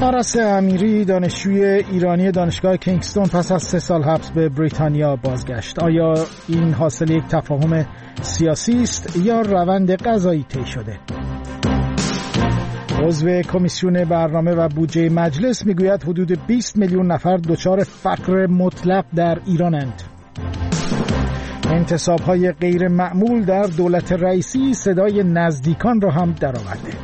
پارس امیری دانشجوی ایرانی دانشگاه کینگستون پس از 3 سال حبس به بریتانیا بازگشت. آیا این حاصل یک تفاهم سیاسی است یا روند قضایی طی شده؟ عضو کمیسیون برنامه و بودجه مجلس میگوید حدود 20 میلیون نفر دچار فقر مطلق در ایرانند. انتصاب‌های غیر معمول در دولت رئیسی صدای نزدیکان را هم درآورده.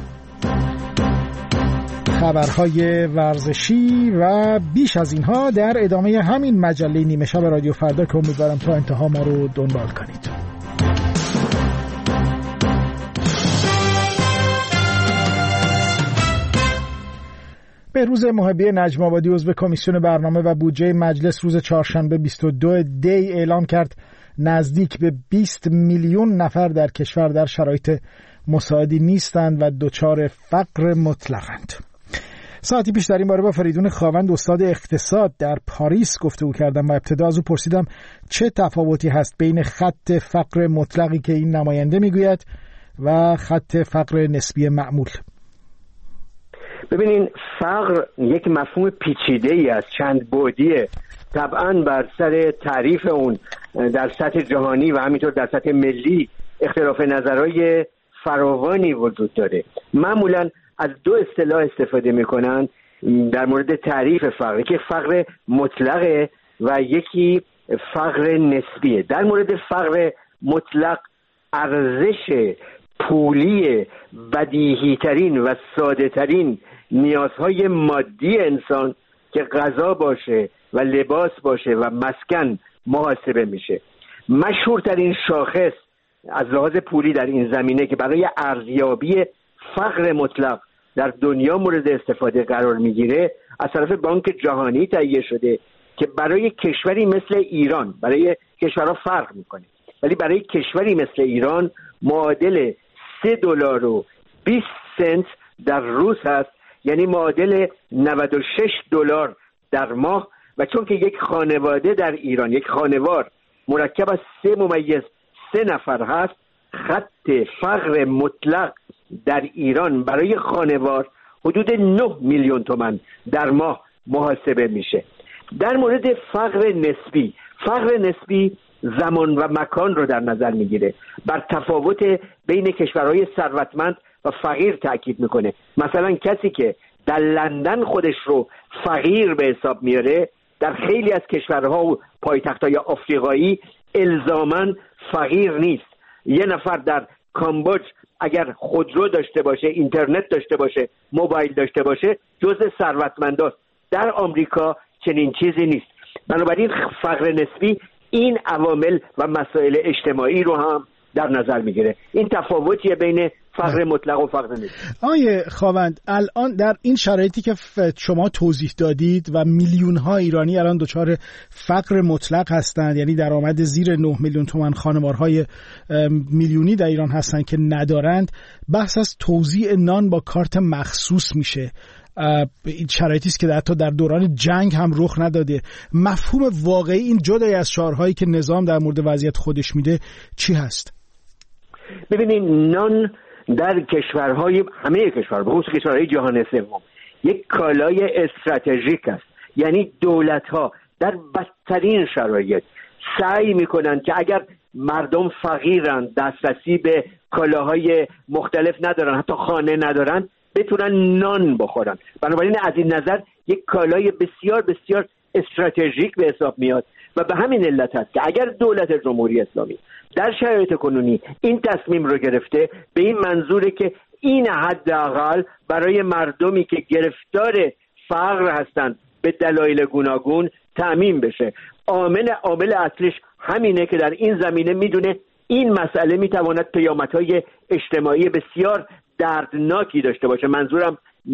خبرهای ورزشی و بیش از اینها در ادامه همین مجله نیمه شب رادیو فردا که امیدوارم تا انتها ما رو دنبال کنید. بهروز محبی نجم آبادی عضو کمیسیون برنامه و بودجه مجلس روز چهارشنبه 22 دی اعلام کرد نزدیک به 20 میلیون نفر در کشور در شرایط مساعدی نیستند و دچار فقر مطلقند. ساعتی پیش در این باره با فریدون خاوند استاد اقتصاد در پاریس گفتگو کردم و ابتدا از او پرسیدم چه تفاوتی هست بین خط فقر مطلقی که این نماینده میگوید و خط فقر نسبی معمول. ببینین، فقر یک مفهوم پیچیده ای است، چند بعدیه. طبعا بر سر تعریف اون در سطح جهانی و همینطور در سطح ملی اختلاف نظرهای فراوانی وجود داره. معمولا از 2 اصطلاح استفاده میکنن در مورد تعریف فقر، یکی فقر مطلقه و یکی فقر نسبیه. در مورد فقر مطلق ارزش پولی بدیهی ترین و ساده ترین نیازهای مادی انسان که غذا باشه و لباس باشه و مسکن محاسبه میشه. مشهورترین شاخص از لحاظ پولی در این زمینه که برای ارزیابی فقر مطلق در دنیا مورد استفاده قرار میگیره از طرف بانک جهانی تهیه شده که برای کشوری مثل ایران، برای کشورها فرق میکنه، ولی برای کشوری مثل ایران معادل $3.20 در روز هست، یعنی معادل $96 در ماه. و چون که یک خانواده در ایران، یک خانوار مرکب از 3 نفر هست، خط فقر مطلق در ایران برای خانوار حدود 9 میلیون تومان در ماه محاسبه میشه. در مورد فقر نسبی، فقر نسبی زمان و مکان رو در نظر میگیره، بر تفاوت بین کشورهای ثروتمند و فقیر تاکید میکنه. مثلا کسی که در لندن خودش رو فقیر به حساب میاره در خیلی از کشورها و پایتختهای آفریقایی الزاماً فقیر نیست. یه نفر در کامبوج اگر خودرو داشته باشه، اینترنت داشته باشه، موبایل داشته باشه، جزء ثروتمنداست. در آمریکا چنین چیزی نیست. بنابراین فقر نسبی این عوامل و مسائل اجتماعی رو هم در نظر میگیره. این تفاوتیه بین فقر مطلق و فقر نسبی. آقای خاوند، الان در این شرایطی که شما توضیح دادید و میلیون ها ایرانی الان دچار فقر مطلق هستند، یعنی درآمد زیر 9 میلیون تومان خانوارهای میلیونی در ایران هستند که ندارند، بحث از توزیع نان با کارت مخصوص میشه. این شرایطی است که حتی در دوران جنگ هم رخ نداده. مفهوم واقعی این جدای از شعارهایی که نظام در مورد وضعیت خودش میده چی هست؟ ببینید، نان در کشورهای، همه کشورها، به خصوص کشورهای جهان سوم، یک کالای استراتژیک است. یعنی دولت‌ها در بدترین شرایط سعی میکنن که اگر مردم فقیرن، دسترسی به کالاهای مختلف ندارن، حتی خانه ندارن، بتونن نان بخورن. بنابراین از این نظر یک کالای بسیار بسیار استراتژیک به حساب میاد و به همین علت است که اگر دولت جمهوری اسلامی در شرایط کنونی این تصمیم رو گرفته، به این منظوره که این حداقل برای مردمی که گرفتار فقر هستند به دلایل گوناگون تأمین بشه. عامل اصلیش همینه که در این زمینه میدونه این مسئله میتواند پیامدهای اجتماعی بسیار دردناکی داشته باشه. منظورم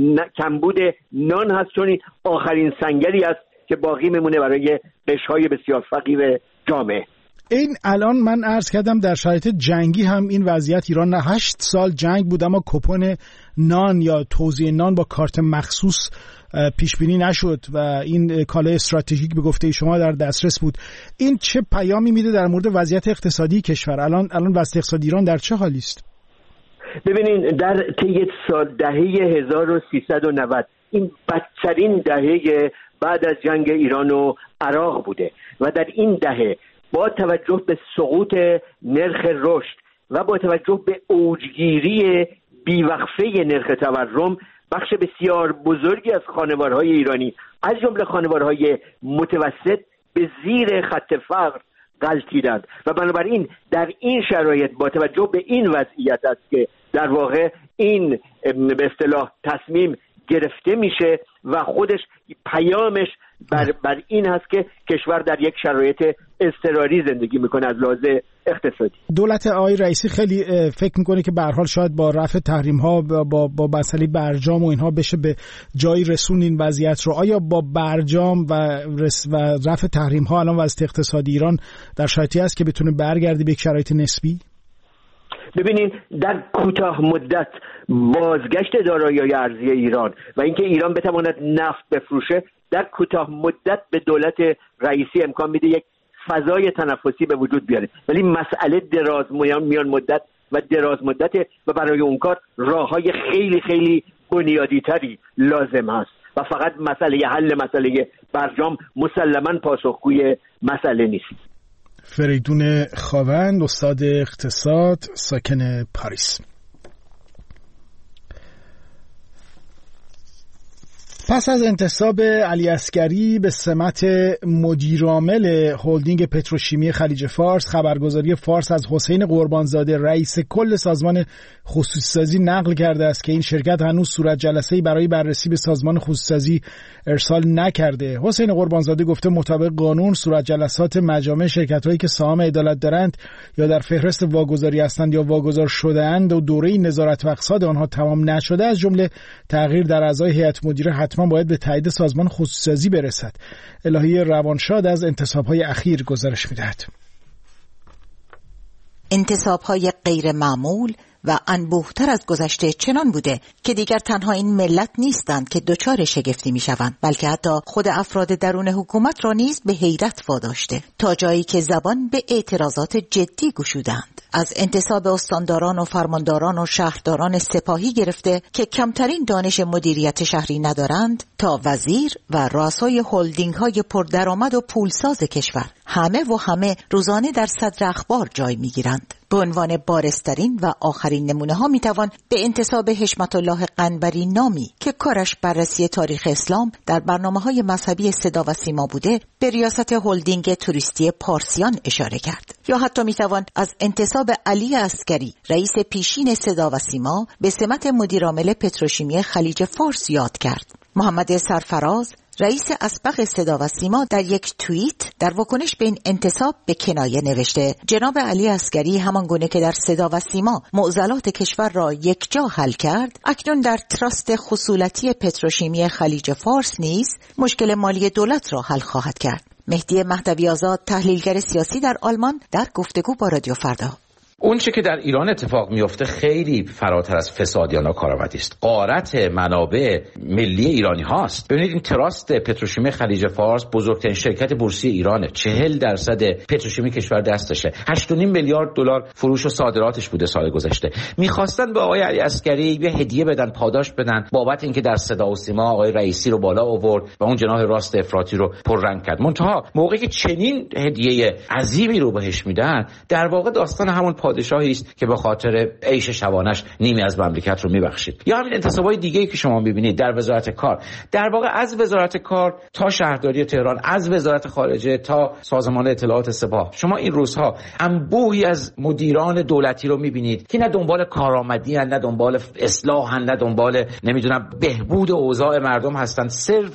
کمبود نان هست، چون آخرین سنگری است که باقی میمونه برای قشرهای بسیار فقیر جامعه. این الان من عرض کردم در شرایط جنگی هم این وضعیت ایران 8 سال جنگ بود، اما کوپن نان یا توزیع نان با کارت مخصوص پیش بینی نشد و این کالای استراتژیک به گفته شما در دسترس بود. این چه پیامی میده در مورد وضعیت اقتصادی کشور؟ الان وضعیت اقتصادی ایران در چه حالی است؟ ببینین، در طی سال دهه 1390 این بدترین دهه بعد از جنگ ایران و عراق بوده و در این دهه با توجه به سقوط نرخ رشد و با توجه به اوجگیری بیوقفه نرخ تورم، بخش بسیار بزرگی از خانوارهای ایرانی از جمله خانوارهای متوسط به زیر خط فقر غلطیدند و بنابراین در این شرایط با توجه به این وضعیت است که در واقع این به اصطلاح تصمیم گرفته میشه و خودش پیامش بر این هست که کشور در یک شرایط اضطراری زندگی میکنه از لحاظ اقتصادی. دولت آقای رئیسی خیلی فکر میکنه که به هر حال شاید با رفع تحریم ها با مسئله برجام و اینها بشه به جایی رسون این وضعیت رو. آیا با برجام و رفع تحریم ها الان وضعیت اقتصادی ایران در شرایطی است که بتونه برگرده به یک شرایط نسبی؟ ببینید، در کوتاه مدت بازگشت دارایی‌های ارزی ایران و اینکه ایران بتواند نفت بفروشه در کوتاه مدت به دولت رئیسی امکان میده یک فضای تنفسی به وجود بیاره، ولی مسئله میان مدت و دراز مدته و برای اون کار راه‌های خیلی خیلی بنیادی‌تری لازم هست و فقط حل مسئله برجام مسلماً پاسخگوی مسئله نیست. فریدون خاوند، استاد اقتصاد، ساکن پاریس. پس از انتصاب علی عسگری به سمت مدیرعامل هلدینگ پتروشیمی خلیج فارس، خبرگزاری فارس از حسین قربانزاده رئیس کل سازمان خصوصی‌سازی نقل کرده است که این شرکت هنوز صورت جلسه‌ای برای بررسی به سازمان خصوصی‌سازی ارسال نکرده. حسین قربانزاده گفته مطابق قانون صورت جلسات مجامع شرکت‌هایی که سهام عدالت دارند یا در فهرست واگذاری هستند یا واگذار شده‌اند و دوره نظارت و اقصاد آنها تمام نشده، از جمله تغییر در اعضای هیئت مدیره حتما باید به تایید سازمان خصوصی‌سازی برسد. الهی روانشاد از انتصاب‌های اخیر گزارش می‌دهد. انتصاب‌های غیر معمول و انبوهتر از گذشته چنان بوده که دیگر تنها این ملت نیستند که دچار شگفتی میشوند، بلکه حتی خود افراد درون حکومت را نیز به حیرت واداشته، تا جایی که زبان به اعتراضات جدی گشودند. از انتصاب استانداران و فرمانداران و شهرداران سپاهی گرفته که کمترین دانش مدیریت شهری ندارند تا وزیر و رؤسای هلدینگ های پردرآمد و پولساز کشور، همه روزانه در صدر اخبار جای میگیرند. به عنوان بارزترین و آخرین نمونه ها میتوان به انتصاب حشمت الله قنبری نامی که کارش بررسی تاریخ اسلام در برنامه‌های مذهبی صدا و سیما بوده به ریاست هلدینگ توریستی پارسیان اشاره کرد. یا حتی میتوان از انتصاب علی عسگری رئیس پیشین صدا و سیما به سمت مدیرعامل پتروشیمی خلیج فارس یاد کرد. محمد سرفراز رئیس اسبق صدا و سیما در یک توییت در واکنش به این انتصاب به کنایه نوشته: جناب علی عسگری همان گونه که در صدا و سیما معضلات کشور را یکجا حل کرد، اکنون در تراست خصولتی پتروشیمی خلیج فارس نیز مشکل مالی دولت را حل خواهد کرد. مهدی مهدوی آزاد، تحلیلگر سیاسی در آلمان، در گفتگو با رادیو فردا: اون چه که در ایران اتفاق میفته خیلی فراتر از فساد یا ناکارآمدی است. غارت منابع ملی ایرانی هاست. ببینید این تراست پتروشیمی خلیج فارس بزرگترین شرکت بورسی ایرانه. 40% پتروشیمی کشور دستشه. 8.5 میلیارد دلار فروش و صادراتش بوده سال گذشته. می‌خواستن به آقای علی عسگری یه هدیه بدن، پاداش بدن بابت اینکه در صدا و سیما آقای رئیسی رو بالا آورد و اون جناح راست افراطی رو پررنگ کرد. منتها موقعی که چنین هدیه عظیمی رو بهش میدن، در واقع داستان همون پادشاهی است که به خاطر عیش شبانش نیمی از مملکت رو میبخشید. یا همین انتصابات دیگه‌ای که شما می‌بینید در وزارت کار، در واقع از وزارت کار تا شهرداری تهران، از وزارت خارجه تا سازمان اطلاعات سپاه، شما این روزها انبوهی از مدیران دولتی رو می‌بینید که نه دنبال کارآمدی ان، نه دنبال اصلاح ان، نه دنبال نمیدونم بهبود اوضاع مردم هستند،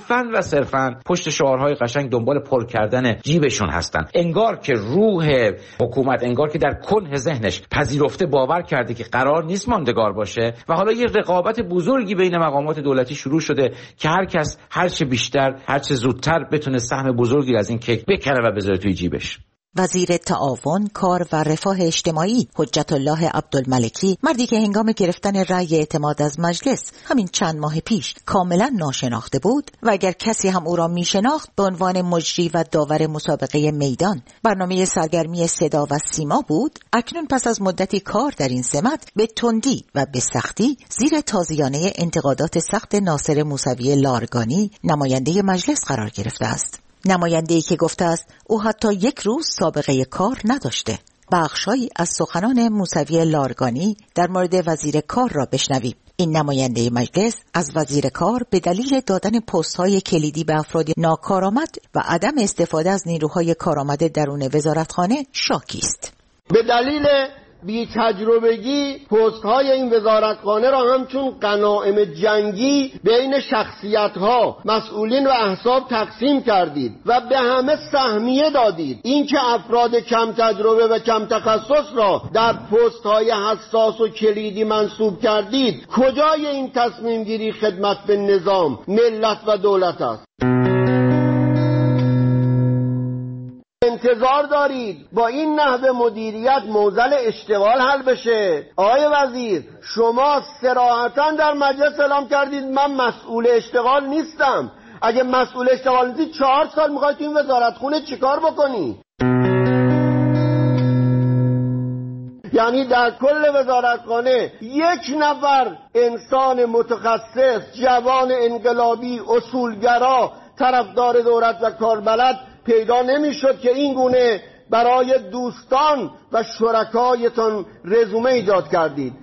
صرفاً پشت شعارهای قشنگ دنبال پر کردن جیبشون هستند. انگار که روح حکومت، انگار که در کنه ذهنش پذیرفته باور کرده که قرار نیست ماندگار باشه و حالا یه رقابت بزرگی بین مقامات دولتی شروع شده که هر کس هر چه بیشتر، هر چه زودتر بتونه سهم بزرگی از این کیک بکنه و بذاره توی جیبش. وزیر تعاون، کار و رفاه اجتماعی حجت الله عبدالملکی، مردی که هنگام گرفتن رأی اعتماد از مجلس همین چند ماه پیش کاملا ناشناخته بود و اگر کسی هم او را میشناخت به عنوان مجری و داور مسابقه میدان برنامه سرگرمی صدا و سیما بود، اکنون پس از مدتی کار در این سمت به تندی و به سختی زیر تازیانه انتقادات سخت ناصر موسوی لارگانی نماینده مجلس قرار گرفته است. نماینده‌ای که گفته است او حتی یک روز سابقه کار نداشته. بخشایی از سخنان موسوی لارگانی در مورد وزیر کار را بشنویم. این نماینده مجلس از وزیر کار به دلیل دادن پست‌های کلیدی به افراد ناکارآمد و عدم استفاده از نیروهای کارآمد درون وزارتخانه شاکی است. به دلیل بی تجربگی پست‌های این وزارتخانه را همچون غنایم جنگی بین شخصیت‌ها، مسئولین و احزاب تقسیم کردید و به همه سهمیه دادید. اینکه افراد کم تجربه و کم تخصص را در پست‌های حساس و کلیدی منصوب کردید، کجای این تصمیم گیری خدمت به نظام، ملت و دولت است؟ انتظار دارید با این نحوه مدیریت معضل اشتغال حل بشه؟ آقای وزیر، شما صراحتاً در مجلس اعلام کردید من مسئول اشتغال نیستم. اگه مسئول اشتغال نیستید 4 سال میخواید این وزارتخونه چیکار بکنی؟ یعنی در کل وزارتخانه 1 نفر انسان متخصص، جوان انقلابی، اصولگرا، طرفدار دولت و کاربلد پیدا نمیشد که این گونه برای دوستان و شرکایتان رزومه ایجاد کردید.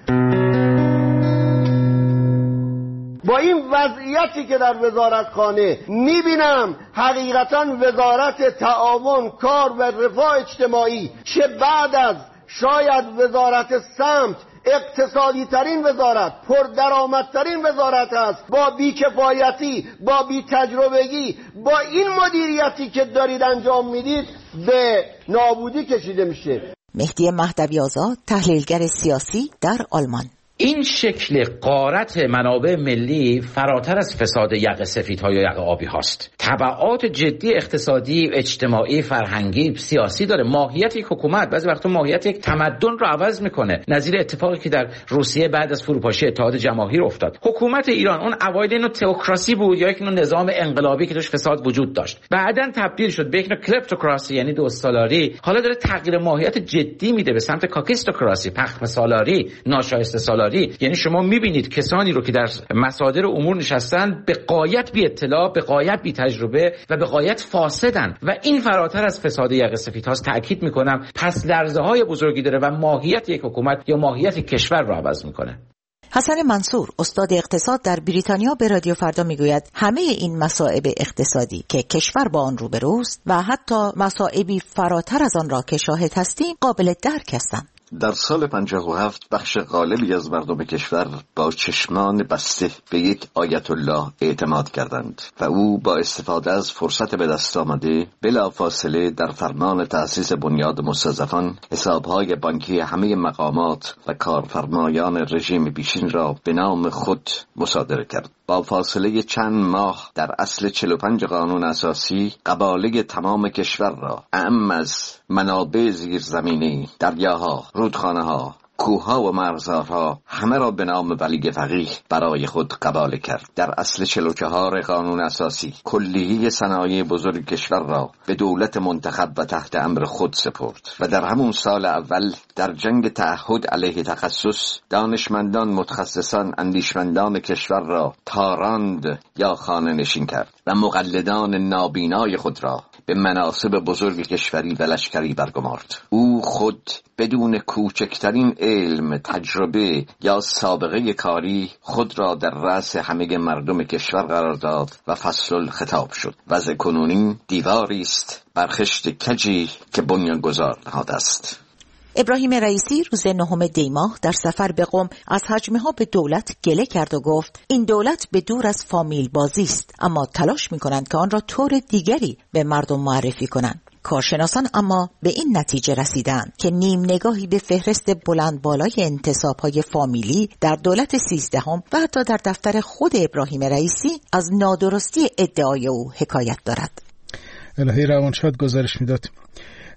با این وضعیتی که در وزارتخانه میبینم حقیقتا وزارت تعاون، کار و رفاه اجتماعی که بعد از شاید وزارت سمت اقتصادی ترین وزارت، پردرآمدترین وزارت است، با بیکفایتی، با بی‌تجربگی، با این مدیریتی که دارید انجام میدید به نابودی کشیده میشه. مهدی مهدوی آزاد، تحلیلگر سیاسی در آلمان: این شکل غارت منابع ملی فراتر از فساد یقه سفیدها یا یقه آبی هاست. تبعات جدی اقتصادی، اجتماعی، فرهنگی، سیاسی داره. ماهیت یک حکومت بعضی وقتا ماهیت یک تمدن رو عوض میکنه. نظیر اتفاقی که در روسیه بعد از فروپاشی اتحاد جماهیر افتاد. حکومت ایران اون اوایل اینو تئوکراسی بود یا یک نوع نظام انقلابی که توش فساد وجود داشت. بعداً تبدیل شد به یک نوع کلپتوکراسی، یعنی دوست‌سالاری. حالا داره تغییر ماهیت جدی میده به سمت کاکیستوکراسی، پخم‌سالاری، ناشایسته سالاری. یعنی شما میبینید کسانی رو که در مصادر امور نشستن به غایت بی اطلاع، به غایت بی تجربه و به غایت فاسدن و این فراتر از فساد یقه سفیدهاست. تاکید میکنم پس لرزه‌های بزرگی داره و ماهیت یک حکومت یا ماهیت کشور رو عوض میکنه. حسن منصور، استاد اقتصاد در بریتانیا، به رادیو فردا میگوید همه این مصائب اقتصادی که کشور با آن روبروست و حتی مصائبی فراتر از آن را که شاهد هستیم قابل درک هستند. در سال 57 بخش غالبی از مردم کشور با چشمان بسته به یک آیت الله اعتماد کردند و او با استفاده از فرصت به دست آمده بلافاصله در فرمان تأسیس بنیاد مستضعفان حسابهای بانکی همه مقامات و کارفرمایان رژیم پیشین را به نام خود مصادره کرد. با فاصله چند ماه در اصل 45 قانون اساسی قباله تمام کشور را اعم از منابع زیرزمینی، دریاها، رودخانه‌ها، کوه‌ها و مرزارها همه را به نام ولی فقیه برای خود قباله کرد. در اصل 44 قانون اساسی کلیه صنایع بزرگ کشور را به دولت منتخب و تحت امر خود سپرد و در همون سال اول در جنگ تعهد علیه تخصص دانشمندان، متخصصان، اندیشمندان کشور را تاراند یا خانه نشین کرد و مقلدان نابینای خود را به مناصب بزرگ کشوری و لشکری برگمارد. او خود بدون کوچکترین علم، تجربه یا سابقه کاری خود را در رأس همه مردم کشور قرار داد و فصل الخطاب شد. وضع کنونی دیواری است بر خشت کجی که بنیانگذار نهاده است. ابراهیم رئیسی روز 9 دی ماه در سفر به قم از هجمه ها به دولت گله کرد و گفت این دولت به دور از فامیل بازی است، اما تلاش می کنند که آن را طور دیگری به مردم معرفی کنند. کارشناسان اما به این نتیجه رسیدند که نیم نگاهی به فهرست بلند بالای انتصاب‌های فامیلی در دولت 13 و حتی در دفتر خود ابراهیم رئیسی از نادرستی ادعای او حکایت دارد. الهی روانشاد گزارش میداد.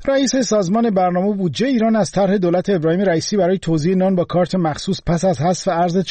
رئیس سازمان برنامه و بودجه ایران از طرح دولت ابراهیم رئیسی برای توزیع نان با کارت مخصوص پس از حذف ارز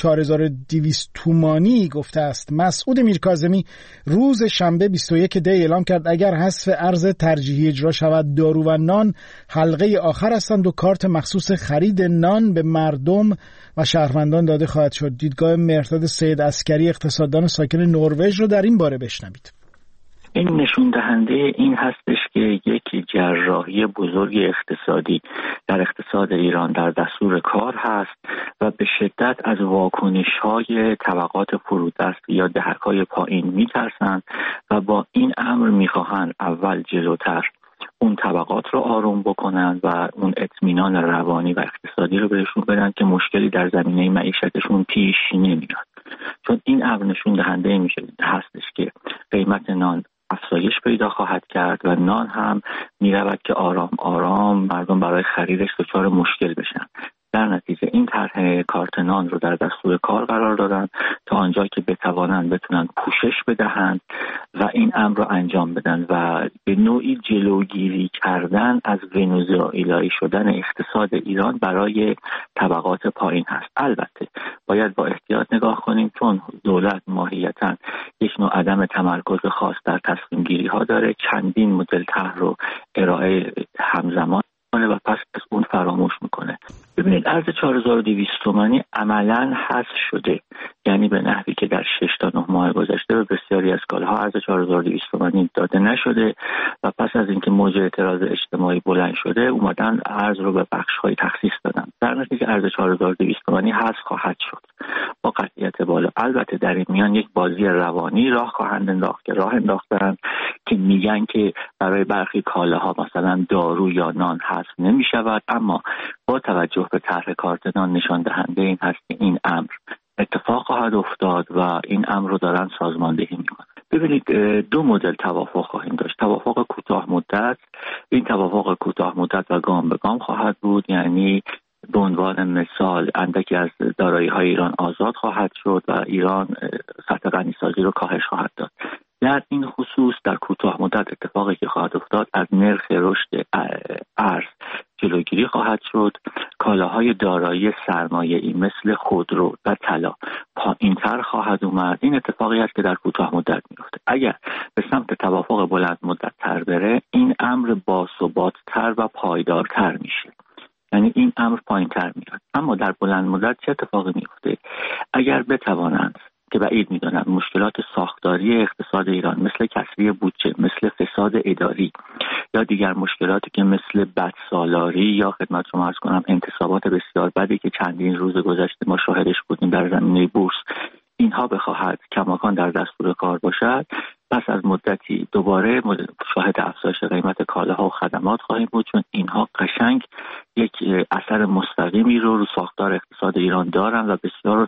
4200 تومانی گفته است. مسعود میرکاظمی روز شنبه 21 دی اعلام کرد اگر حذف ارز ترجیحی اجرا شود دارو و نان حلقه آخر هستند و کارت مخصوص خرید نان به مردم و شهروندان داده خواهد شد. دیدگاه مهرداد سید عسکری اقتصاددان ساکن نروژ رو در این باره بشنوید. این نشون دهنده این هستش که یک جراحی بزرگ اقتصادی در اقتصاد ایران در دستور کار هست و به شدت از واکنش‌های طبقات فرودست یا دهک‌های پایین می‌ترسند و با این امر می‌خواهند اول جلوتر اون طبقات رو آروم بکنن و اون اطمینان روانی و اقتصادی رو بهشون بدن که مشکلی در زمینه معیشتشون پیش نمیاد. چون این امر نشون دهنده میشه هستش که قیمت نان افزایش پیدا خواهد کرد و نان هم میرود که آرام آرام مردم برای خریدش دچار مشکل بشن. در نتیجه این طرح کارت نان رو در دستور کار قرار دادن تا آنجا که بتونن پوشش بدهند و این امر رو انجام بدن و به نوعی جلوگیری کردن از ونزوئلایی شدن اقتصاد ایران برای طبقات پایین هست. البته باید با احتیاط نگاه کنیم چون دولت ماهیتاً یک نوع عدم تمرکز خاص در تصمیم گیری ها داره، چندین مدل طرح رو ارائه همزمان و پس از اون فراموش میکنه. ببینید ارز 4200 تومانی عملاً حذف شده، یعنی به نحوی که در 6 تا 9 ماه گذشته به بسیاری از کالاها ارز 4200 تومانی داده نشده و پس از اینکه موج اعتراض اجتماعی بلند شده اومدن ارز رو به بخش‌های تخصیص دادن. در نتیجه ارز 4200 تومانی حذف خواهد شد با قطعیت بالا. البته در این میان یک بازی روانی راه خواهند انداخت که راه انداختن که میگن که برای برخی کالاها مثلا دارو یا نان حذف نمی‌شود، اما با توجه به طرح کارت نان نشان دهنده این هست که این امر اتفاق خواهد افتاد و این امر رو دارن سازماندهی میکنن. ببینید دو مدل توافق خواهیم داشت. توافق کوتاه مدت، این توافق کوتاه مدت و گام به گام خواهد بود، یعنی به عنوان مثال اندکی از دارایی‌های ایران آزاد خواهد شد و ایران سطح غنیسازی رو کاهش خواهد داد. در این خصوص در کوتاه مدت اتفاقی که خواهد افتاد از نرخ رشد ارز جلوگیری خواهد شد. کالاهای دارایی سرمایه‌ای مثل خودرو و طلا پایین‌تر خواهد اومد. این اتفاقی است که در کوتاه مدت میفته. اگر به سمت توافق بلند مدت تر بره این امر باثبات‌تر و پایدارتر میشه، یعنی این امر پایین‌تر میاد. اما در بلند مدت چه اتفاقی میفته؟ اگر بتوانند که بعید میدونم مشکلات ساختاری اقتصاد ایران مثل کسری بودجه، مثل فساد اداری یا دیگر مشکلاتی که مثل بدسالاری یا خدمت شما عرض کنم انتصابات بسیار بدی که چندین روز گذشته ما شاهدش بودیم در زمینه بورس، اینها بخواهد کماکان در دستور کار باشد، پس از مدتی دوباره شاهد افزایش قیمت کالاها و خدمات خواهیم بود، چون اینها قشنگ یک اثر مستقیمی رو ساختار اقتصاد ایران دارن و بسیار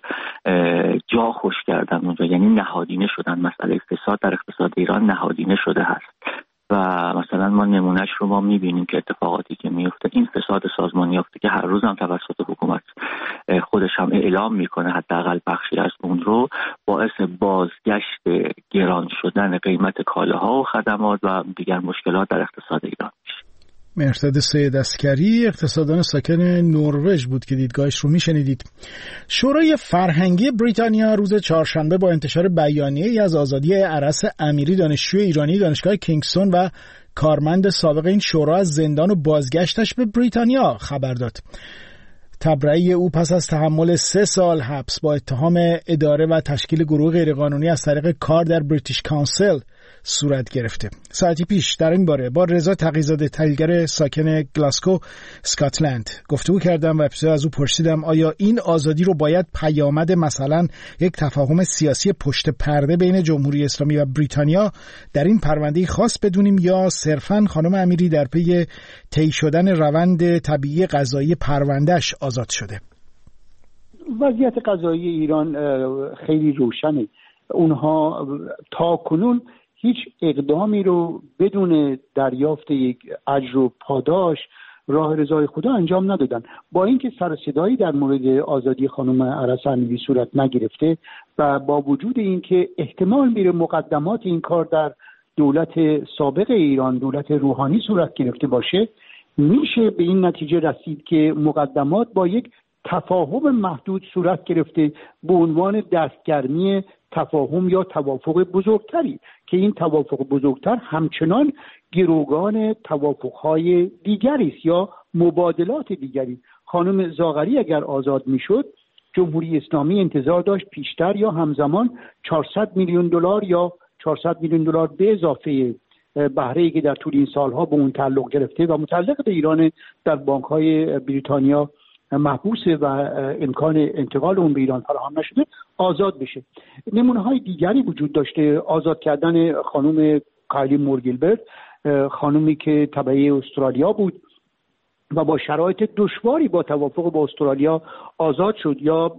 جا خوش کردن اونجا، یعنی نهادینه شدن. مسئله فساد در اقتصاد ایران نهادینه شده هست و مثلا ما نمونهش رو ما میبینیم که اتفاقاتی که میفته، این فساد سازمانی یافته که هر روز هم توسط حکومت خودش هم اعلام میکنه حداقل بخشی از اون رو، باعث بازگشت گران شدن قیمت کالاها و خدمات و دیگر مشکلات در اقتصاد ایران میشه. مهرداد سید عسکری اقتصاددان ساکن نروژ بود که دیدگاهش رو میشنیدید. شورای فرهنگی بریتانیا روز چهارشنبه با انتشار بیانیه‌ای از آزادی ارس امیری دانشجوی ایرانی دانشگاه کینگستون و کارمند سابق این شورا از زندان و بازگشتش به بریتانیا خبر داد. تبرئه او پس از تحمل 3 سال حبس با اتهام اداره و تشکیل گروه غیرقانونی از طریق کار در بریتیش کانسل صورت گرفته. ساعتی پیش در این باره با رضا تقی‌زاده تحلیلگر ساکن گلاسکو اسکاتلند گفتگو کردم و ابتدا از او پرسیدم آیا این آزادی رو باید پیامد مثلا یک تفاهم سیاسی پشت پرده بین جمهوری اسلامی و بریتانیا در این پرونده خاص بدونیم یا صرفاً خانم امیری در پی طی شدن روند طبیعی قضایی پروندهش آزاد شده؟ وضعیت قضایی ایران خیلی روشنه. اونها تا کنون هیچ اقدامی رو بدون دریافت یک اجر و پاداش راه رضای خدا انجام ندادن. با اینکه سر صدایی در مورد آزادی خانم ارس امیری صورت نگرفته و با وجود اینکه احتمال میره مقدمات این کار در دولت سابق ایران، دولت روحانی صورت گرفته باشه، میشه به این نتیجه رسید که مقدمات با یک تفاهم محدود صورت گرفته به عنوان دستگرمی تفاهم یا توافق بزرگتری که این توافق بزرگتر همچنان گروگان توافقهای دیگری است یا مبادلات دیگری. خانم زاغری اگر آزاد میشد، جمهوری اسلامی انتظار داشت پیشتر یا همزمان 400 میلیون دلار یا 400 میلیون دلار به اضافه بهره‌ای که در طول این سالها به اون تعلق گرفته و متعلق به ایران در بانک‌های بریتانیا محبوسه و امکان انتقال اون به ایران فراهم نشده، آزاد بشه. نمونه‌های دیگری وجود داشته. آزاد کردن خانم کایلی مورگیلبرت، خانومی که تبعه استرالیا بود و با شرایط دشواری با توافق با استرالیا آزاد شد، یا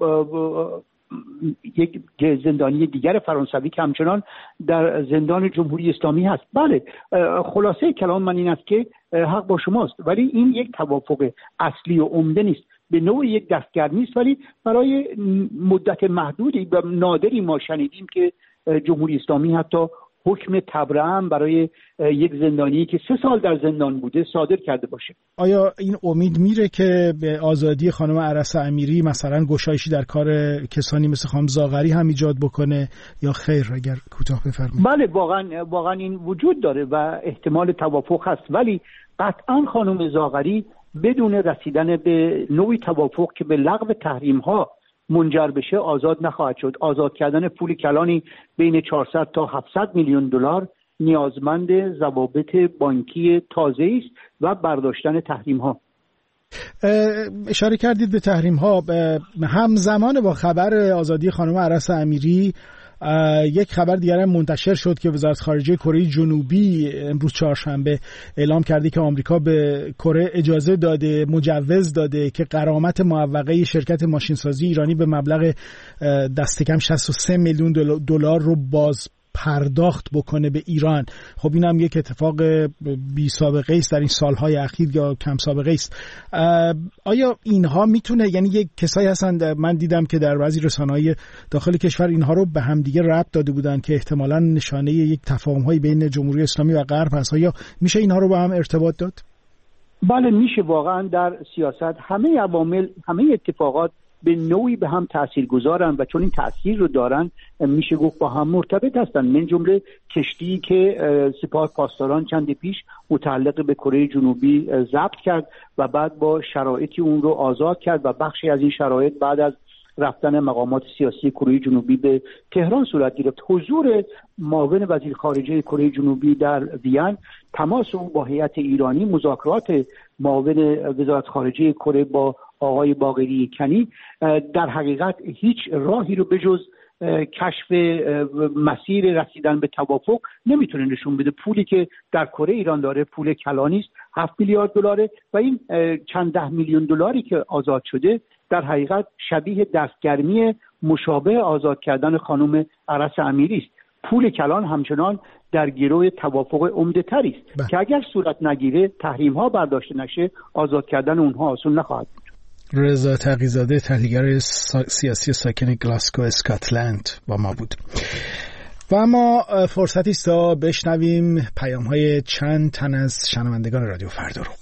یک زندانی دیگر فرانسوی که همچنان در زندان جمهوری اسلامی هست. بله، خلاصه کلام من این است که حق با شماست، ولی این یک توافق اصلی و عمده نیست، به نوع یک دستگرمی است، ولی برای مدت محدودی و نادری ما شنیدیم که جمهوری اسلامی حتی حکم تبرئه برای یک زندانی که 3 سال در زندان بوده صادر کرده باشه. آیا این امید میره که به آزادی خانم عرس امیری مثلا گشایشی در کار کسانی مثل خانم زاغری هم ایجاد بکنه یا خیر؟ اگر کوتاه بفرمایید. بله، واقعا این وجود داره و احتمال توافق هست، ولی قطعا خانم زاغری بدون رسیدن به نوعی توافق که به لغو تحریم ها منجر بشه آزاد نخواهد شد. آزاد کردن پول کلانی بین 400 تا 700 میلیون دلار نیازمند ضوابط بانکی تازه است و برداشتن تحریم ها. اشاره کردید به تحریم ها. همزمان با خبر آزادی خانم عرس امیری یک خبر دیگر هم منتشر شد که وزارت خارجه کره جنوبی امروز چهارشنبه اعلام کرده که آمریکا به کره اجازه داده، مجوز داده که غرامت معوقه شرکت ماشینسازی ایرانی به مبلغ دست کم 63 میلیون دلار رو باز پرداخت بکنه به ایران. خب این هم یک اتفاق بی سابقه است در این سالهای اخیر یا کم سابقه است. آیا اینها میتونه، یعنی یک کسایی هستند من دیدم که در بعضی رسانه‌های داخل کشور اینها رو به هم دیگه ربط داده بودن که احتمالاً نشانه یک تفاهم‌های بین جمهوری اسلامی و غرب هست. آیا میشه اینها رو با هم ارتباط داد؟ بله میشه. واقعا در سیاست همه عوامل، همه اتفاقات به نوعی به هم تأثیر گذارن و چون این تأثیر رو دارن میشه گفت با هم مرتبط هستن. من جمله کشتی که سپاه پاسداران چند پیش متعلق به کره جنوبی ضبط کرد و بعد با شرایطی اون رو آزاد کرد و بخشی از این شرایط بعد از رفتن مقامات سیاسی کره جنوبی به تهران صورت گرفت. حضور معاون وزیر خارجه کره جنوبی در وین، تماس او با هیئت ایرانی، مذاکرات معاون وزارت خارجه کره با آقای باقری کنی در حقیقت هیچ راهی رو به جز کشف مسیر رسیدن به توافق نمیتونه نشون بده. پولی که در کره ایران داره پول کلانی است، 7 میلیارد دلاره و این چند ده میلیون دلاری که آزاد شده در حقیقت شبیه دستگرمی مشابه آزاد کردن خانم عرس امیری است. پول کلان همچنان در گروه توافق عمده تری است که اگر صورت نگیره، تحریم ها برداشته نشه، آزاد کردن اونها آسون نخواهد بود. رضا تقی‌زاده، تحلیلگر سیاسی ساکن گلاسگو اسکاتلند با ما بود. و اما فرصتی است تا بشنویم پیام‌های چند تن از شنوندگان رادیو فردا رو.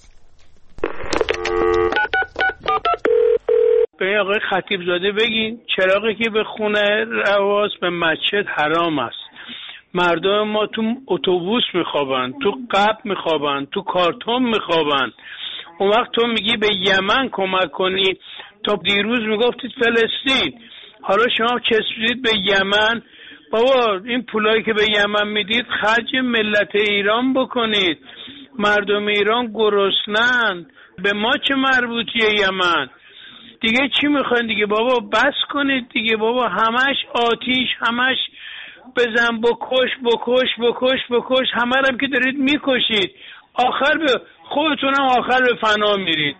به آقای خطیب زاده بگین چراغی که به خونه رواز به مسجد حرام است. مردم ما تو اتوبوس میخوابن، تو قبر میخوابن، تو کارتون میخوابن. اون وقت تو میگی به یمن کمک کنی، تا دیروز میگفتید فلسطین، حالا شما چسبیدید به یمن. بابا این پولایی که به یمن میدید خرج ملت ایران بکنید. مردم ایران گرسنن، به ما چه مربوطیه یمن؟ دیگه چی میخواین دیگه؟ بابا بس کنید دیگه بابا. همش آتیش، همش بزن بکش، همه رو که دارید میکشید، آخر به خودتونم آخر به فنا میرید.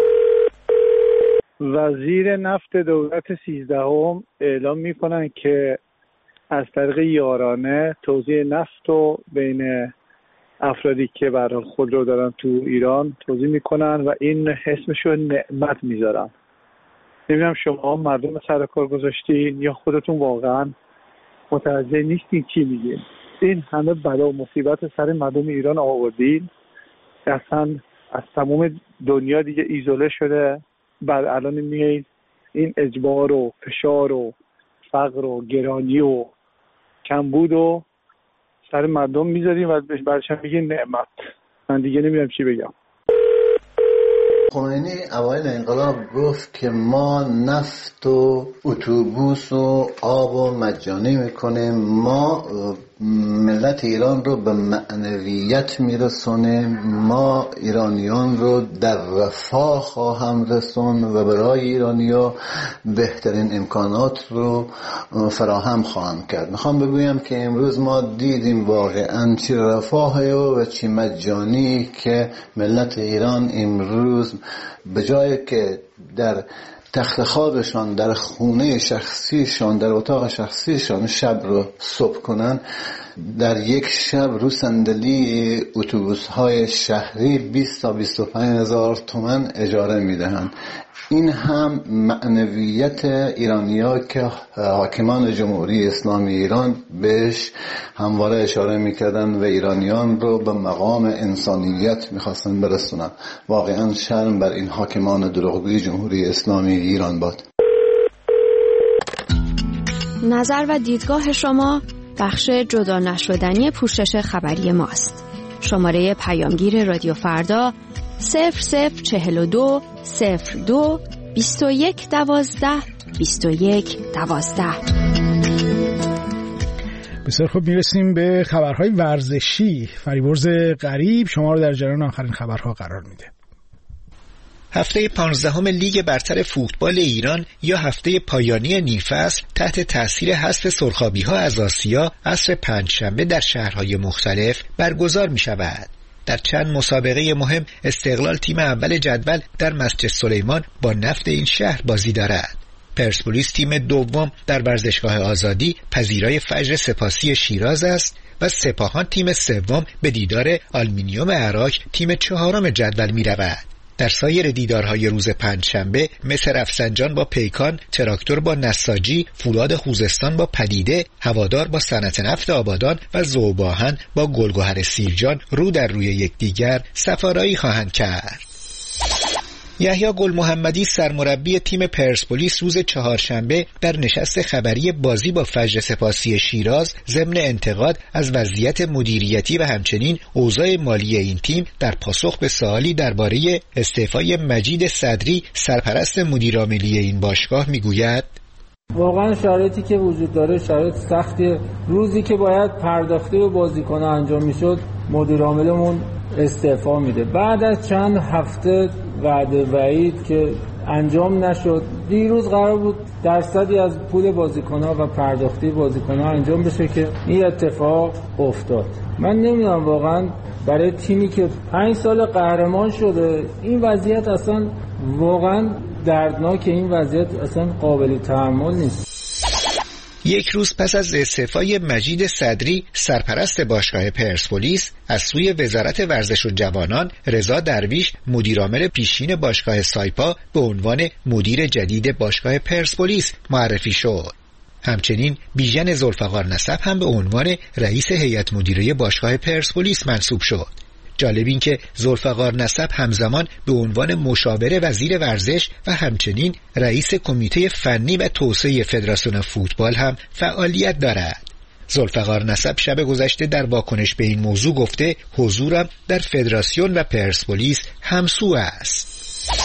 وزیر نفت دولت 13 اعلام میکنن که از طریق یارانه توزیع نفت رو بین افرادی که برای خودرو دارن تو ایران توزیع میکنن و این اسمشو نعمت میذارن. نمیدونم شما مردم سر کار گذاشتین یا خودتون واقعا متوجه نیستین چی میگین. این همه بلا و مصیبت سر مردم ایران آوردین، اصلا از تمام دنیا دیگه ایزوله شده. بعد الان میگه این اجبار و فشار و فقر و گرانی و کمبود و سر مردم میذاریم و برش هم میگه نعمت. من دیگه نمیدونم چی بگم. خمینی اوایل انقلاب گفت که ما نفت و اتوبوس و آب و مجانی میکنیم، ما ملت ایران رو به معنویت میرسونیم، ما ایرانیان رو در رفاه خواهم رسون و برای ایرانیا بهترین امکانات رو فراهم خواهم کرد. میخوام بگویم که امروز ما دیدیم واقعا چی رفاهی و چی مجانی که ملت ایران امروز به جای که در تخت خوابشان، در خونه شخصیشان، در اتاق شخصیشان شب رو صبح کنن، در یک شب رو صندلی اتوبوس‌های شهری 20 تا 25 هزار تومان اجاره میدهند. این هم معنویت ایرانی‌ها که حاکمان جمهوری اسلامی ایران بهش همواره اشاره میکردن و ایرانیان رو به مقام انسانیت میخواستن برسونن. واقعا شرم بر این حاکمان دروغگوی جمهوری اسلامی ایران باد. نظر و دیدگاه شما بخش جدا نشدنی پوشش خبری ماست. شماره پیامگیر رادیو فردا 0042 02 21 12 21 12. بسیار خوب، میرسیم به خبرهای ورزشی. فریبرز غریب شما رو در جریان آخرین خبرها قرار میده. هفته 15 لیگ برتر فوتبال ایران یا هفته پایانی نیم فصل تحت تاثیر حذف سرخابی‌ها از آسیا عصر پنجشنبه در شهرهای مختلف برگزار می شود. در چند مسابقه مهم استقلال تیم اول جدول در مسجد سلیمان با نفت این شهر بازی دارد. پرسپولیس تیم دوم در ورزشگاه آزادی پذیرای فجر سپاسی شیراز است و سپاهان تیم سوم به دیدار آلومینیوم عراق تیم چهارم جدول می رود. در سایر دیدارهای روز پنجشنبه مثل رفسنجان با پیکان، تراکتور با نساجی، فولاد خوزستان با پدیده، هوادار با صنعت نفت آبادان و ذوب‌آهن با گلگهر سیرجان رو در روی یکدیگر سفارایی خواهند کرد. یحیی گل محمدی سرمربی تیم پرسپولیس روز چهارشنبه در نشست خبری بازی با فجر سپاسی شیراز ضمن انتقاد از وضعیت مدیریتی و همچنین اوضاع مالی این تیم در پاسخ به سوالی درباره استعفای مجید صدری سرپرست مدیرعاملی این باشگاه میگوید: واقعا شرایطی که وجود داره شرایط سختیه. روزی که باید پرداخته و بازیکن‌ها انجام میشد مدیر عاملمون استعفا میده بعد از چند هفته وعده وعید که انجام نشد. دیروز قرار بود درصدی از پول بازیکن‌ها و پرداختی بازیکن‌ها انجام بشه که این اتفاق افتاد. من نمیدونم واقعا برای تیمی که 5 سال قهرمان شده این وضعیت اصلا واقعا دردناکه. این وضعیت اصلا قابل تحمل نیست. یک روز پس از استعفای مجید صدری سرپرست باشگاه پرسپولیس از سوی وزارت ورزش و جوانان رضا درویش مدیرعامل پیشین باشگاه سایپا به عنوان مدیر جدید باشگاه پرسپولیس معرفی شد. همچنین بیژن ذوالفقار نسب هم به عنوان رئیس هیئت مدیره باشگاه پرسپولیس منصوب شد. جالب این که ذوالفقار نسب همزمان به عنوان مشاور وزیر ورزش و همچنین رئیس کمیته فنی و توسعه فدراسیون فوتبال هم فعالیت دارد. ذوالفقار نسب شب گذشته در واکنش به این موضوع گفته حضورم در فدراسیون و پرسپولیس همسو است.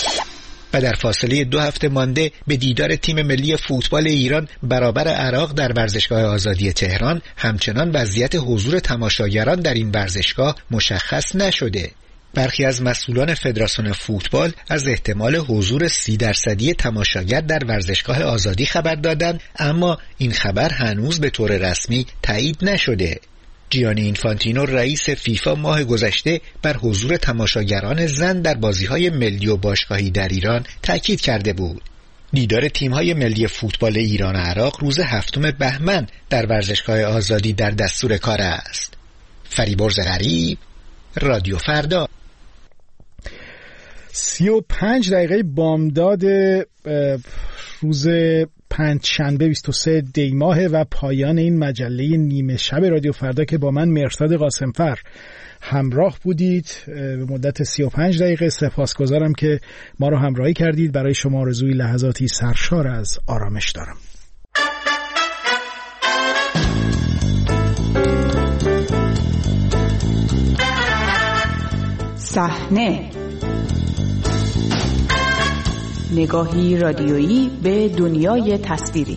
و در فاصله 2 هفته مانده به دیدار تیم ملی فوتبال ایران برابر عراق در ورزشگاه آزادی تهران همچنان وضعیت حضور تماشاگران در این ورزشگاه مشخص نشده. برخی از مسئولان فدراسیون فوتبال از احتمال حضور 30% تماشاگر در ورزشگاه آزادی خبر دادند، اما این خبر هنوز به طور رسمی تایید نشده. جیانی اینفانتینو رئیس فیفا ماه گذشته بر حضور تماشاگران زن در بازی‌های ملی و باشگاهی در ایران تاکید کرده بود. دیدار تیم‌های ملی فوتبال ایران و عراق روز 7 بهمن در ورزشگاه آزادی در دستور کار است. فریبرز غریب، رادیو فردا. 35 دقیقه بامداد روز پنجشنبه 23 دی ماه و پایان این مجله نیمه شب رادیو فردا که با من مرصاد قاسمفر همراه بودید به مدت 35 دقیقه. سپاسگزارم که ما رو همراهی کردید. برای شما آرزوی لحظاتی سرشار از آرامش دارم. صحنه، نگاهی رادیویی به دنیای تصویری.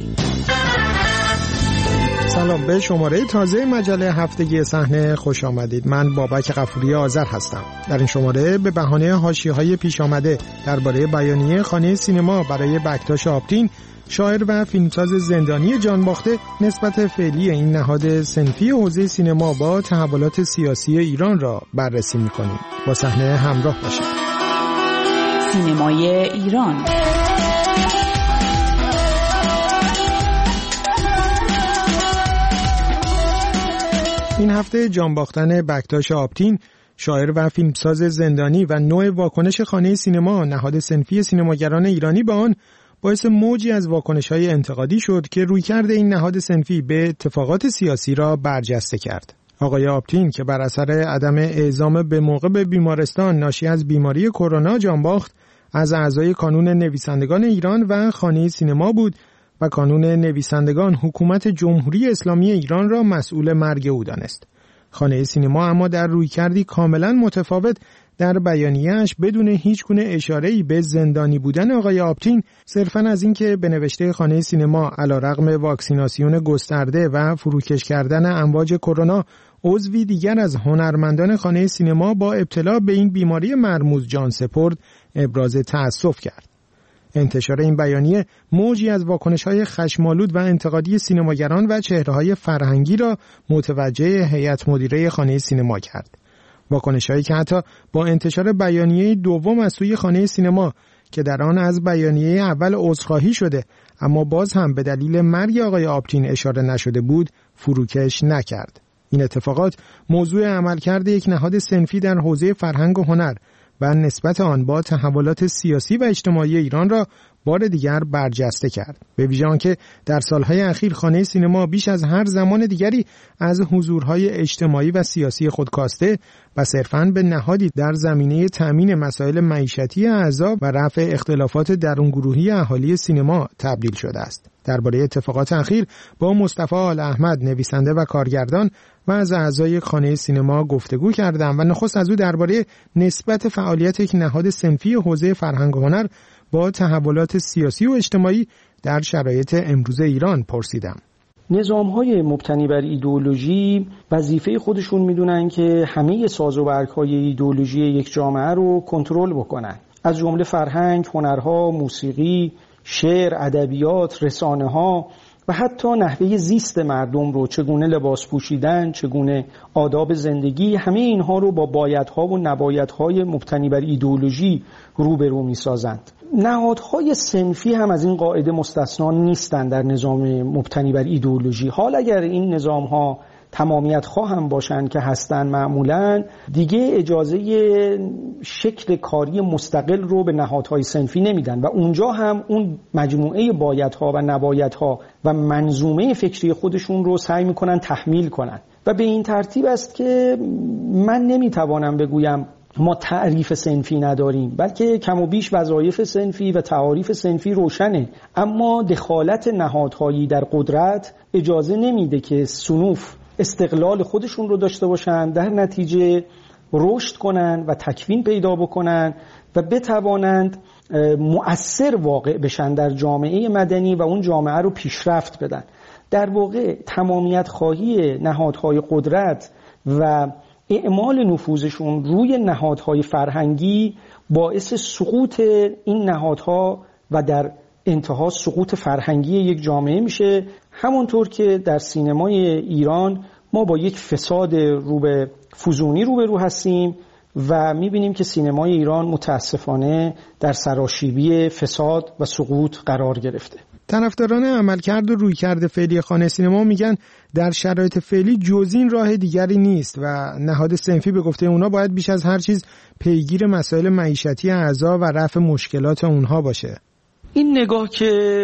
سلام، به شماره تازه مجله هفتگی صحنه خوش آمدید. من بابک غفوری آذر هستم. در این شماره به بهانه حاشیه‌های پیش آمده درباره بیانیه خانه سینما برای بکتاش آپتین، شاعر و فیلمساز زندانی جانباخته، نسبت فعلی این نهاد صنفی حوزه سینما با تحولات سیاسی ایران را بررسی می‌کنیم. با صحنه همراه باشید. سینمای ایران. این هفته جانباختن بکتاش آپتین، شاعر و فیلمساز زندانی و نوع واکنش خانه سینما نهاد صنفی سینماگران ایرانی به آن باعث موجی از واکنش‌های انتقادی شد که رویکرد این نهاد صنفی به اتفاقات سیاسی را برجسته کرد. آقای آپتین که بر اثر عدم اعزام به موقع به بیمارستان ناشی از بیماری کرونا جان باخت، از اعضای کانون نویسندگان ایران و خانه سینما بود و کانون نویسندگان حکومت جمهوری اسلامی ایران را مسئول مرگ او دانست. خانه سینما اما در رویکردی کاملا متفاوت در بیانیه‌اش بدون هیچ گونه اشاره‌ای به زندانی بودن آقای آپتین، صرفاً از اینکه به نوشته خانه سینما علیرغم واکسیناسیون گسترده و فروکش کردن امواج کرونا، عضوی دیگر از هنرمندان خانه سینما با ابتلا به این بیماری مرموز جان سپرد، ابراز تأسف کرد. انتشار این بیانیه موجی از واکنش‌های خشم‌آلود و انتقادی سینماگران و چهره‌های فرهنگی را متوجه هیئت مدیره خانه سینما کرد. واکنش‌هایی که حتی با انتشار بیانیه دوم از سوی خانه سینما که در آن از بیانیه اول عذرخواهی شده اما باز هم به دلیل مرگ آقای آپتین اشاره نشده بود، فروکش نکرد. این اتفاقات موضوع عملکرد یک نهاد صنفی در حوزه فرهنگ و هنر و نسبت آن با تحولات سیاسی و اجتماعی ایران را بار دیگر برجسته کرد. به ویژه آنکه در سالهای اخیر خانه سینما بیش از هر زمان دیگری از حضورهای اجتماعی و سیاسی خود کاسته و صرفاً به نهادی در زمینه تأمین مسائل معیشتی اعضا و رفع اختلافات درونگروهی اهالی سینما تبدیل شده است. درباره اتفاقات اخیر با مصطفی آل احمد، نویسنده و کارگردان و از اعضای خانه سینما گفتگو کردم و نخست از او درباره نسبت فعالیت یک نهاد صنفی حوزه فرهنگ و هنر با تحولات سیاسی و اجتماعی در شرایط امروز ایران پرسیدم. نظام‌های مبتنی بر ایدئولوژی وظیفه خودشون میدونن که همه سازوبرگ‌های ایدئولوژی یک جامعه رو کنترل بکنن، از جمله فرهنگ، هنرها، موسیقی، شعر، ادبیات، رسانه‌ها و حتی نحوه زیست مردم رو، چگونه لباس پوشیدن، چگونه آداب زندگی، همه اینها رو با بایدها و نبایدهای مبتنی بر ایدئولوژی روبرو می‌سازند. نهادهای صنفی هم از این قاعده مستثنا نیستند در نظام مبتنی بر ایدئولوژی. حال اگر این نظام‌ها تمامیت خواهم باشند که هستند، معمولاً دیگه اجازه شکل کاری مستقل رو به نهادهای صنفی نمیدن و اونجا هم اون مجموعه بایدها و نبایدها و منظومه فکری خودشون رو سعی میکنن تحمیل کنن و به این ترتیب است که من نمیتوانم بگویم ما تعریف صنفی نداریم، بلکه کم و بیش وظایف صنفی و تعاریف صنفی روشنه، اما دخالت نهادهایی در قدرت اجازه نمیده که صنوف استقلال خودشون رو داشته باشن، در نتیجه رشد کنن و تکوین پیدا بکنن و بتوانند مؤثر واقع بشن در جامعه مدنی و اون جامعه رو پیشرفت بدن. در واقع تمامیت خواهی نهادهای قدرت و اعمال نفوذشون روی نهادهای فرهنگی باعث سقوط این نهادها و در انتها سقوط فرهنگی یک جامعه میشه. همونطور که در سینمای ایران ما با یک فساد روبه فزونی روبرو هستیم و میبینیم که سینمای ایران متاسفانه در سراشیبی فساد و سقوط قرار گرفته. طرفداران عملکرد و رویکرد فعلی خانه سینما میگن در شرایط فعلی جز این راه دیگری نیست و نهاد صنفی به گفته اونا باید بیش از هر چیز پیگیر مسائل معیشتی اعضا و رفع مشکلات اونها باشه. این نگاه که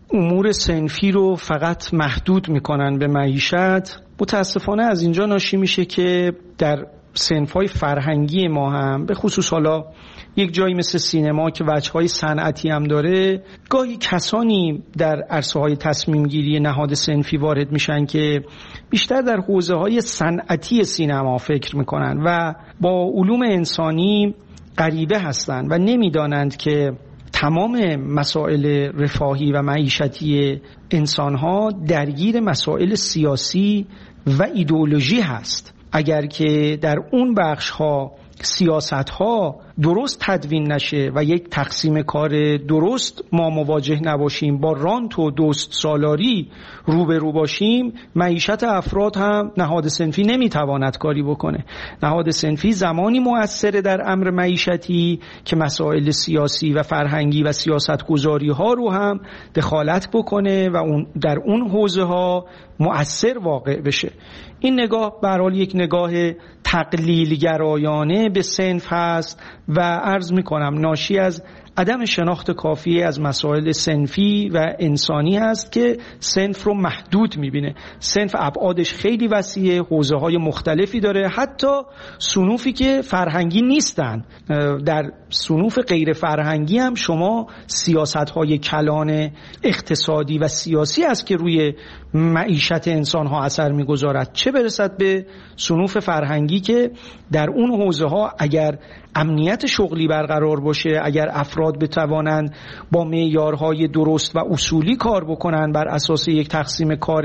امور صنفی رو فقط محدود میکنن به معیشت، متاسفانه از اینجا ناشی میشه که در صنف‌های فرهنگی ما هم، به خصوص حالا یک جایی مثل سینما که وجه‌های صنعتی هم داره، گاهی کسانی در عرصه‌های تصمیم گیری نهاد صنفی وارد میشن که بیشتر در حوزه‌های صنعتی سینما فکر میکنن و با علوم انسانی غریبه هستند و نمیدانند که تمام مسائل رفاهی و معیشتی انسان‌ها درگیر مسائل سیاسی و ایدئولوژی هست. اگر که در اون بخش‌ها سیاست‌ها درست تدوین نشه و یک تقسیم کار درست ما مواجه نباشیم، با رانت و دوست سالاری روبرو باشیم، معیشت افراد هم نهاد صنفی نمیتواند کاری بکنه. نهاد صنفی زمانی مؤثره در امر معیشتی که مسائل سیاسی و فرهنگی و سیاستگذاری ها رو هم دخالت بکنه و در اون حوزه ها مؤثر واقع بشه. این نگاه به هر حال یک نگاه تقلیل گرایانه به صنف هست و عرض میکنم ناشی از عدم شناخت کافی از مسائل صنفی و انسانی هست که صنف رو محدود میبینه. صنف ابعادش خیلی وسیعه، حوزه های مختلفی داره، حتی صنوفی که فرهنگی نیستن. در صنوف غیر فرهنگی هم شما سیاست های کلان اقتصادی و سیاسی است که روی معیشت انسان ها اثر میگذارد، چه برسد به صنوف فرهنگی که در اون حوزه ها اگر امنیت شغلی برقرار باشه، اگر افراد بتوانند با معیارهای درست و اصولی کار بکنن بر اساس یک تقسیم کار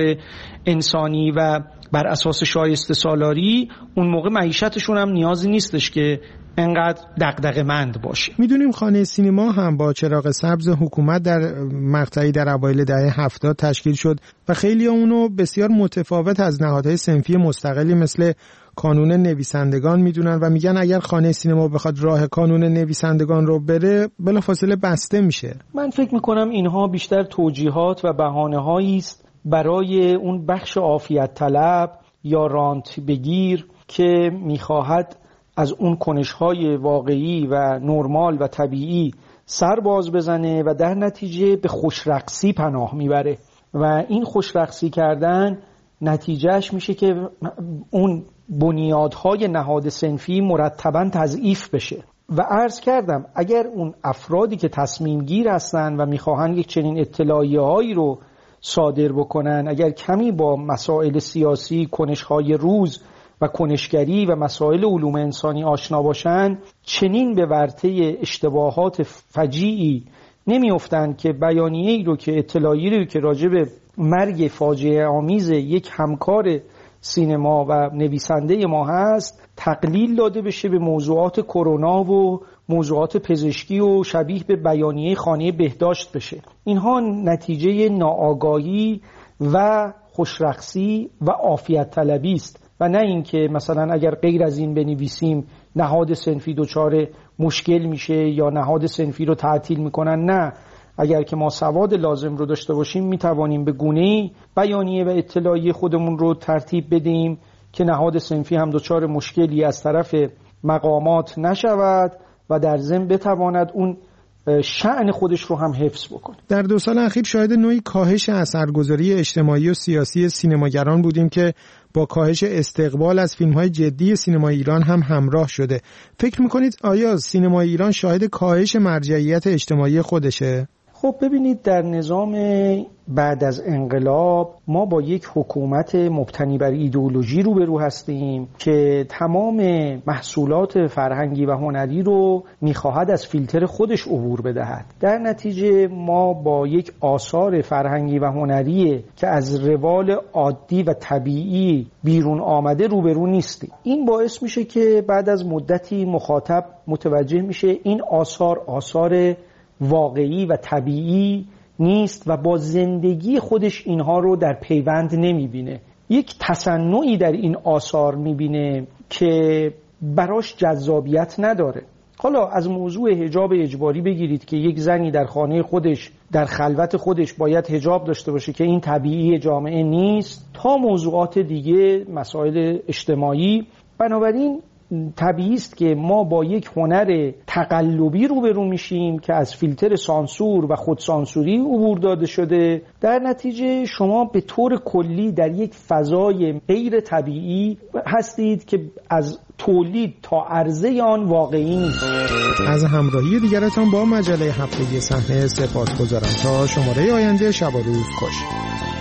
انسانی و بر اساس شایسته سالاری، اون موقع معیشتشون هم نیازی نیستش که انقدر دغدغه‌مند باشه. میدونیم خانه سینما هم با چراغ سبز حکومت در مقطعی در اوایل دهه 70 تشکیل شد و خیلی اونو بسیار متفاوت از نهادهای صنفی مستقلی مثل کانون نویسندگان میدونن و میگن اگر خانه سینما بخواد راه کانون نویسندگان رو بره بلافاصله بسته میشه. من فکر میکنم اینها بیشتر توجیهات و بهانه‌هایی است برای اون بخش عافیت طلب یا رانت بگیر که میخواهد از اون کنش‌های واقعی و نرمال و طبیعی سر باز بزنه و در نتیجه به خوشرقصی پناه میبره و این خوشرقصی کردن نتیجهش میشه که اون بنیادهای نهاد صنفی مرتباً تضعیف بشه. و عرض کردم اگر اون افرادی که تصمیم گیر هستن و میخواهن یک چنین اطلاعیه هایی رو صادر بکنن، اگر کمی با مسائل سیاسی، کنش‌های روز و کنشگری و مسائل علوم انسانی آشنا باشن، چنین به ورطه اشتباهات فجیعی نمیافتند که بیانیه‌ای رو که اطلاعیه‌ای رو که راجع به مرگ فاجعه آمیز یک همکار سینما و نویسنده ما هست تقلیل داده بشه به موضوعات کرونا و موضوعات پزشکی و شبیه به بیانیه خانه بهداشت بشه. اینها نتیجه ناآگاهی و خوشرقصی و عافیت طلبی است و نه اینکه مثلا اگر غیر از این بنویسیم نهاد صنفی دچار مشکل میشه یا نهاد صنفی رو تعطیل میکنن. نه، اگر که ما سواد لازم رو داشته باشیم میتوانیم به گونه‌ای بیانیه و اطلاعیه خودمون رو ترتیب بدیم که نهاد صنفی هم دچار مشکلی از طرف مقامات نشود و در ضمن بتواند اون شأن خودش رو هم حفظ بکنه. در 2 سال اخیر شاهد نوعی کاهش اثرگذاری اجتماعی و سیاسی سینماگران بودیم که با کاهش استقبال از فیلم‌های جدی سینما ایران هم همراه شده. فکر می‌کنید آیا سینما ایران شاهد کاهش مرجعیت اجتماعی خودشه؟ خب ببینید، در نظام بعد از انقلاب ما با یک حکومت مبتنی بر ایدئولوژی روبرو هستیم که تمام محصولات فرهنگی و هنری رو میخواهد از فیلتر خودش عبور بدهد. در نتیجه ما با یک آثار فرهنگی و هنری که از روال عادی و طبیعی بیرون آمده روبرو نیستیم. این باعث میشه که بعد از مدتی مخاطب متوجه میشه این آثار واقعی و طبیعی نیست و با زندگی خودش اینها رو در پیوند نمیبینه. یک تصنعی در این آثار میبینه که براش جذابیت نداره. حالا از موضوع حجاب اجباری بگیرید که یک زنی در خانه خودش در خلوت خودش باید حجاب داشته باشه که این طبیعی جامعه نیست، تا موضوعات دیگه، مسائل اجتماعی. بنابراین طبیعی است که ما با یک هنر تقلبی روبرو میشیم که از فیلتر سانسور و خودسانسوری عبور داده شده. در نتیجه شما به طور کلی در یک فضای غیر طبیعی هستید که از تولید تا عرضه آن واقعی نیست. از همراهی دیگرتان با مجله هفتگی صحنه سپاسگزارم. تا شماره آینده، شب و روز خوش.